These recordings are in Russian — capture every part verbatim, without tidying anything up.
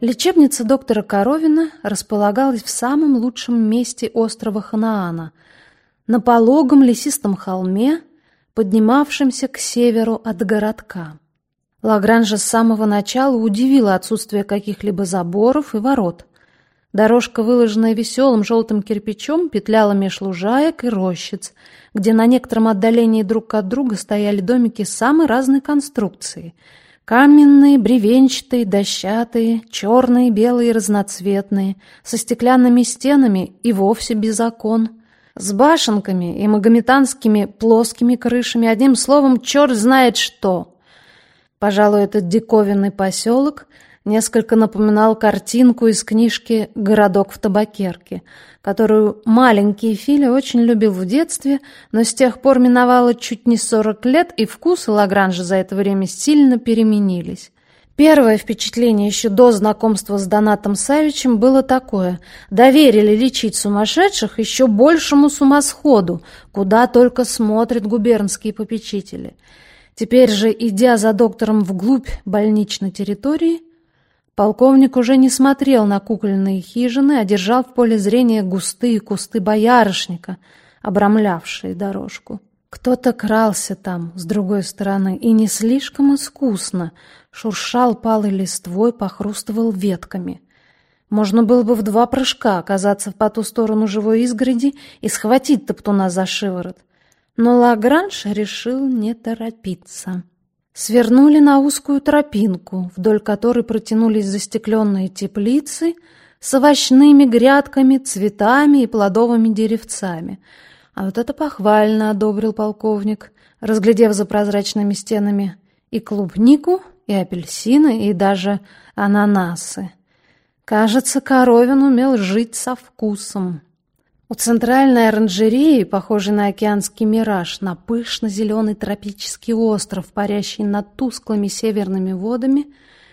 Лечебница доктора Коровина располагалась в самом лучшем месте острова Ханаана, на пологом лесистом холме, поднимавшемся к северу от городка. Лагранжа с самого начала удивило отсутствие каких-либо заборов и ворот. Дорожка, выложенная веселым желтым кирпичом, петляла меж лужаек и рощиц, где на некотором отдалении друг от друга стояли домики самой разной конструкции — каменные, бревенчатые, дощатые, черные, белые, разноцветные, со стеклянными стенами и вовсе без окон, с башенками и магометанскими плоскими крышами, одним словом, черт знает что. Пожалуй, этот диковинный поселок несколько напоминал картинку из книжки «Городок в табакерке», которую маленький Филя очень любил в детстве, но с тех пор миновало чуть не сорок лет, и вкусы Лагранжа за это время сильно переменились. Первое впечатление еще до знакомства с Донатом Савичем было такое: доверили лечить сумасшедших еще большему сумасходу, куда только смотрят губернские попечители. Теперь же, идя за доктором вглубь больничной территории, полковник уже не смотрел на кукольные хижины, а держал в поле зрения густые кусты боярышника, обрамлявшие дорожку. Кто-то крался там, с другой стороны, и не слишком искусно, шуршал палой листвой, похрустывал ветками. Можно было бы в два прыжка оказаться по ту сторону живой изгороди и схватить топтуна за шиворот. Но Лагранж решил не торопиться. Свернули на узкую тропинку, вдоль которой протянулись застекленные теплицы с овощными грядками, цветами и плодовыми деревцами. А вот это похвально одобрил полковник, разглядев за прозрачными стенами и клубнику, и апельсины, и даже ананасы. Кажется, Коровин умел жить со вкусом. У центральной оранжереи, похожей на океанский мираж, на пышно-зеленый тропический остров, парящий над тусклыми северными водами,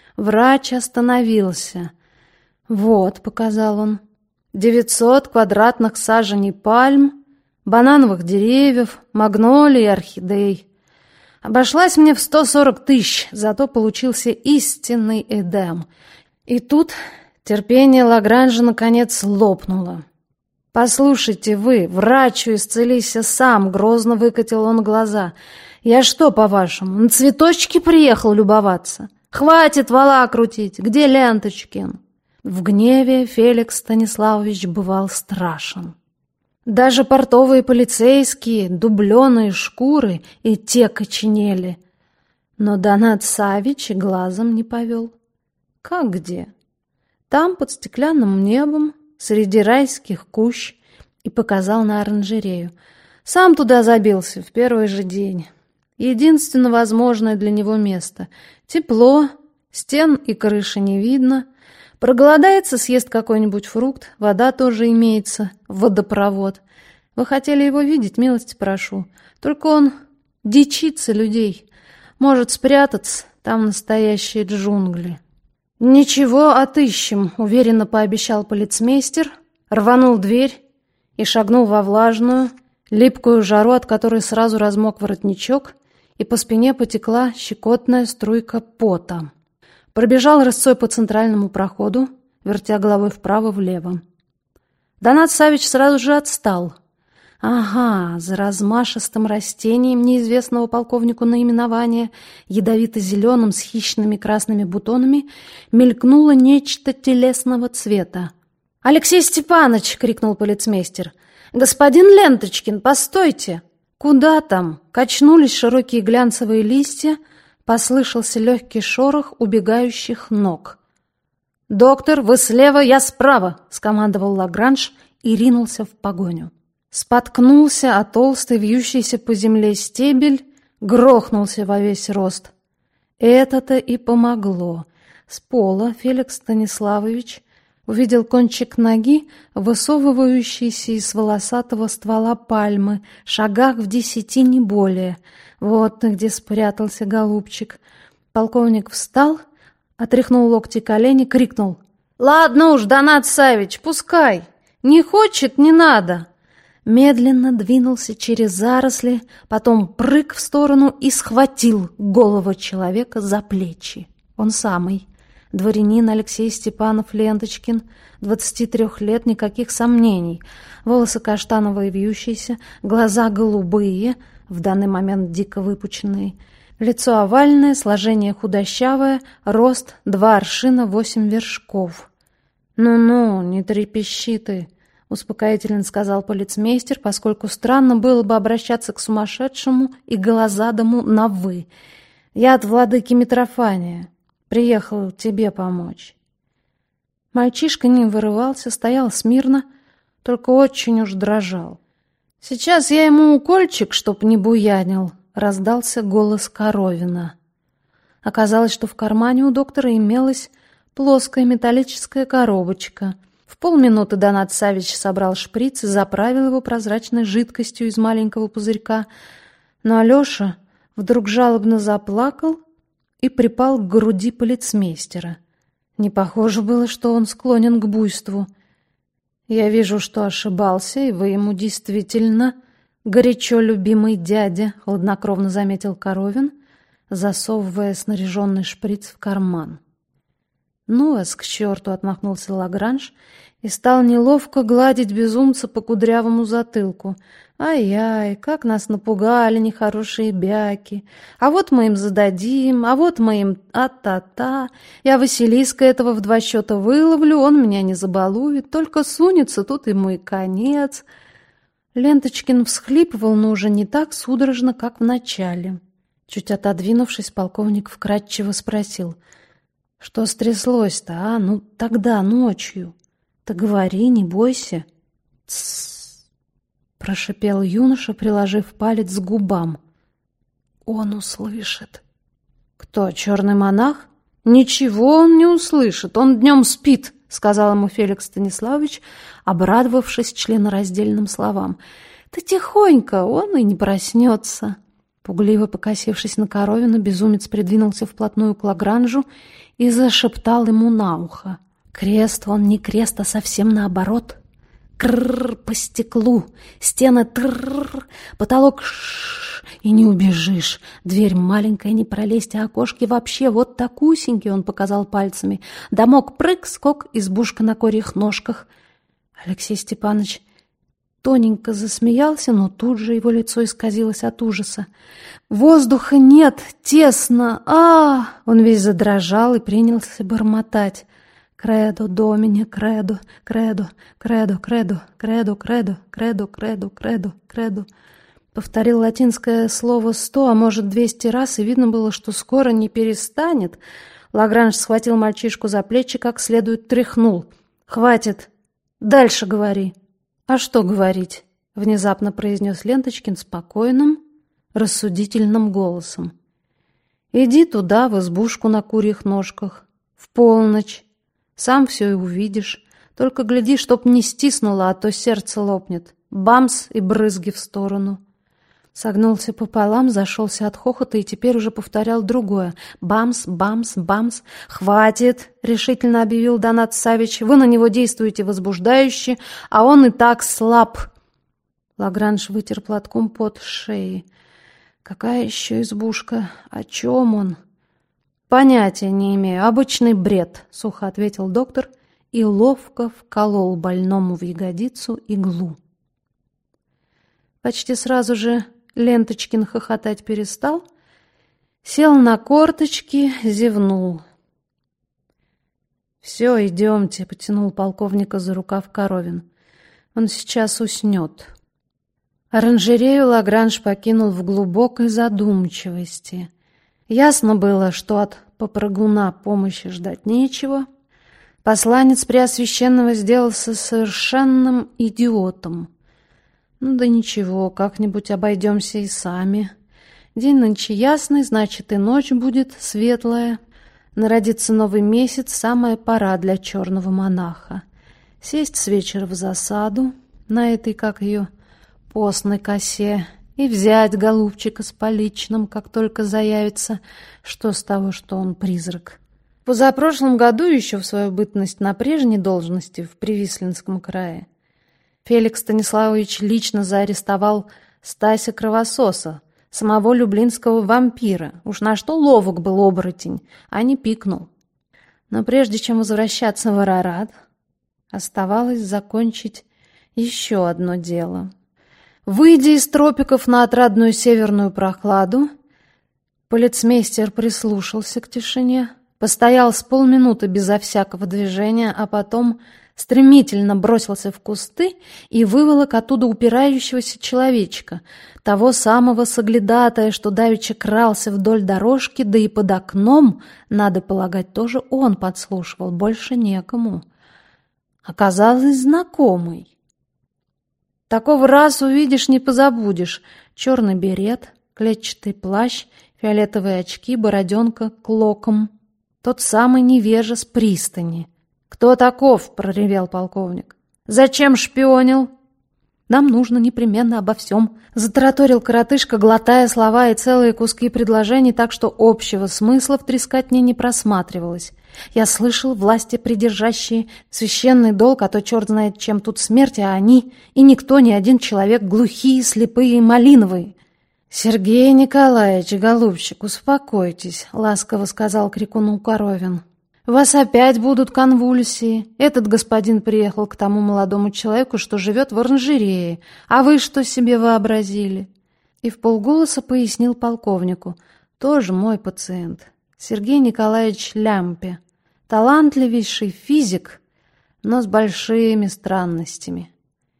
врач остановился. «Вот», — показал он, — «девятьсот квадратных саженей пальм, банановых деревьев, магнолий и орхидей. Обошлась мне в сто сорок тысяч, зато получился истинный Эдем». И тут терпение Лагранжа наконец лопнуло. «Послушайте вы, врачу исцелися сам», — грозно выкатил он глаза. «Я что, по-вашему, на цветочки приехал любоваться? Хватит вала крутить, где Ленточкин?» В гневе Феликс Станиславович бывал страшен. Даже портовые полицейские, дубленые шкуры и те коченели. Но Донат Савич глазом не повел. Как где? Там, под стеклянным небом, среди райских кущ, и показал на оранжерею. Сам туда забился в первый же день. Единственно возможное для него место. Тепло, стен и крыши не видно. Проголодается, съест какой-нибудь фрукт, вода тоже имеется, водопровод. Вы хотели его видеть, милости прошу. Только он дичится людей. Может спрятаться, там настоящие джунгли. «Ничего, отыщем», — уверенно пообещал полицмейстер, рванул дверь и шагнул во влажную, липкую жару, от которой сразу размок воротничок, и по спине потекла щекотная струйка пота. Пробежал рысцой по центральному проходу, вертя головой вправо-влево. Донат Савич сразу же отстал. Ага, за размашистым растением неизвестного полковнику наименования, ядовито-зеленым с хищными красными бутонами, мелькнуло нечто телесного цвета. «Алексей Степанович!» — крикнул полицмейстер. «Господин Ленточкин, постойте!» Куда там? Качнулись широкие глянцевые листья, послышался легкий шорох убегающих ног. «Доктор, вы слева, я справа!» — скомандовал Лагранж и ринулся в погоню. Споткнулся о толстый вьющийся по земле стебель, грохнулся во весь рост. Это-то и помогло. С пола Феликс Станиславович увидел кончик ноги, высовывающийся из волосатого ствола пальмы, шагах в десяти не более. Вот где спрятался голубчик. Полковник встал, отряхнул локти колени, крикнул: «Ладно уж, Донат Савич, пускай! Не хочет, не надо!» Медленно двинулся через заросли, потом прыг в сторону и схватил голову человека за плечи. Он самый. Дворянин Алексей Степанов Ленточкин, двадцати трёх лет, никаких сомнений. Волосы каштановые вьющиеся, глаза голубые, в данный момент дико выпученные. Лицо овальное, сложение худощавое, рост два аршина восемь вершков. «Ну-ну, не трепещи ты», — успокоительно сказал полицмейстер, поскольку странно было бы обращаться к сумасшедшему и голозадому на «вы». «Я от владыки Митрофания. Приехал тебе помочь». Мальчишка не вырывался, стоял смирно, только очень уж дрожал. «Сейчас я ему укольчик, чтоб не буянил», — раздался голос Коровина. Оказалось, что в кармане у доктора имелась плоская металлическая коробочка. В полминуты Донат Савич собрал шприц и заправил его прозрачной жидкостью из маленького пузырька, но Алеша вдруг жалобно заплакал и припал к груди полицмейстера. Не похоже было, что он склонен к буйству. «Я вижу, что ошибался, и вы ему действительно горячо любимый дядя», — хладнокровно заметил Коровин, засовывая снаряженный шприц в карман. «Ну вас к черту!» — отмахнулся Лагранж и стал неловко гладить безумца по кудрявому затылку. «Ай-яй, как нас напугали нехорошие бяки! А вот мы им зададим, а вот мы им а-та-та! Я Василиска этого в два счета выловлю, он меня не забалует, только сунется, тут ему и конец!» Ленточкин всхлипывал, но уже не так судорожно, как в начале. Чуть отодвинувшись, полковник вкратчиво спросил: «Что стряслось-то, а? Ну, тогда, ночью. Ты говори, не бойся». «Тссс», — прошипел юноша, приложив палец к губам. «Он услышит». «Кто, черный монах? Ничего он не услышит, он днем спит», — сказал ему Феликс Станиславович, обрадовавшись членораздельным словам. «Ты тихонько, он и не проснется». Пугливо покосившись на Коровина, безумец придвинулся вплотную к Лагранжу и зашептал ему на ухо. «Крест, он не крест, а совсем наоборот. Крррр по стеклу, стены трррр, потолок шш, и не убежишь. Дверь маленькая, не пролезть, а окошки вообще вот такусенькие», — он показал пальцами. «Домок прыг-скок, избушка на корьих ножках». Алексей Степанович тоненько засмеялся, но тут же его лицо исказилось от ужаса. «Воздуха нет, тесно, а, Он весь задрожал и принялся бормотать. «Кредо, домине, кредо, кредо, кредо, кредо, кредо, кредо, кредо, кредо, кредо, кредо». Повторил латинское слово сто, а может двести раз, и видно было, что скоро не перестанет. Лагранж схватил мальчишку за плечи, как следует тряхнул. «Хватит, дальше говори». «А что говорить?» — внезапно произнес Ленточкин спокойным, рассудительным голосом. «Иди туда, в избушку на курьих ножках, в полночь. Сам все и увидишь. Только гляди, чтоб не стиснуло, а то сердце лопнет. Бамс и брызги в сторону». Согнулся пополам, зашелся от хохота и теперь уже повторял другое. «Бамс, бамс, бамс». «Хватит!» — решительно объявил Донат Савич. «Вы на него действуете возбуждающе, а он и так слаб». Лагранж вытер платком пот с шеи. «Какая еще избушка? О чем он?» «Понятия не имею. Обычный бред», — сухо ответил доктор и ловко вколол больному в ягодицу иглу. Почти сразу же Ленточкин хохотать перестал, сел на корточки, зевнул. «Все, идемте», — потянул полковника за рукав Коровин. «Он сейчас уснет». Оранжерею Лагранж покинул в глубокой задумчивости. Ясно было, что от попрыгуна помощи ждать нечего. Посланец Преосвященного сделался совершенным идиотом. Ну да ничего, как-нибудь обойдемся и сами. День нынче ясный, значит, и ночь будет светлая. Народится новый месяц, самая пора для черного монаха. Сесть с вечера в засаду на этой, как ее, постной косе, и взять голубчика с поличным, как только заявится, что с того, что он призрак. Позапрошлом году, еще в свою бытность на прежней должности в Привислинском крае, Феликс Станиславович лично заарестовал Стася Кровососа, самого люблинского вампира. Уж на что ловок был оборотень, а не пикнул. Но прежде чем возвращаться в Арарат, оставалось закончить еще одно дело. Выйдя из тропиков на отрадную северную прохладу, полицмейстер прислушался к тишине, постоял с полминуты безо всякого движения, а потом стремительно бросился в кусты и выволок оттуда упирающегося человечка, того самого соглядатая, что давеча крался вдоль дорожки, да и под окном, надо полагать, тоже он подслушивал, больше некому. Оказалось, знакомый. Такого раз увидишь, не позабудешь. Черный берет, клетчатый плащ, фиолетовые очки, бороденка клоком. Тот самый невежа с пристани. «Кто таков?» — проревел полковник. «Зачем шпионил?» «Нам нужно непременно обо всем», — затараторил коротышка, глотая слова и целые куски предложений, так что общего смысла в трескотне не просматривалось. «Я слышал, власти придержащие священный долг, а то черт знает, чем тут смерть, а они, и никто, ни один человек, глухие, слепые и малиновые». «Сергей Николаевич, голубчик, успокойтесь», — ласково сказал крикуну Коровин. «У вас опять будут конвульсии. Этот господин приехал к тому молодому человеку, что живет в оранжерее. А вы что себе вообразили?» И вполголоса пояснил полковнику. «Тоже мой пациент. Сергей Николаевич Лямпе. Талантливейший физик, но с большими странностями».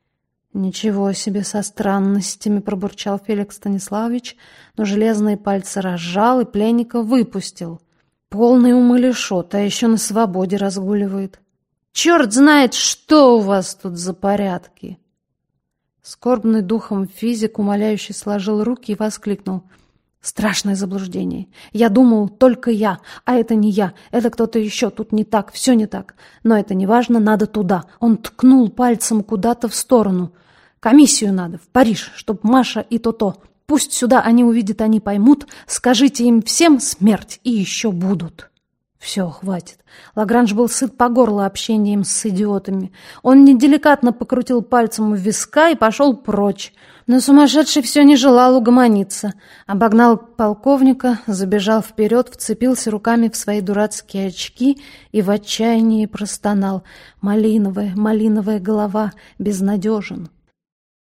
«Ничего себе со странностями», — пробурчал Феликс Станиславович, но железные пальцы разжал и пленника выпустил. Полный умалишот, а еще на свободе разгуливает. Черт знает, что у вас тут за порядки!» Скорбный духом физик умоляюще сложил руки и воскликнул. «Страшное заблуждение. Я думал, только я, а это не я, это кто-то еще, тут не так, все не так. Но это не важно, надо туда». Он ткнул пальцем куда-то в сторону. «Комиссию надо, в Париж, чтоб Маша и то-то. Пусть сюда они увидят, они поймут. Скажите им всем смерть, и еще будут». Все, хватит. Лагранж был сыт по горло общением с идиотами. Он неделикатно покрутил пальцем у виска и пошел прочь. Но сумасшедший все не желал угомониться. Обогнал полковника, забежал вперед, вцепился руками в свои дурацкие очки и в отчаянии простонал. «Малиновая, малиновая голова, безнадежен».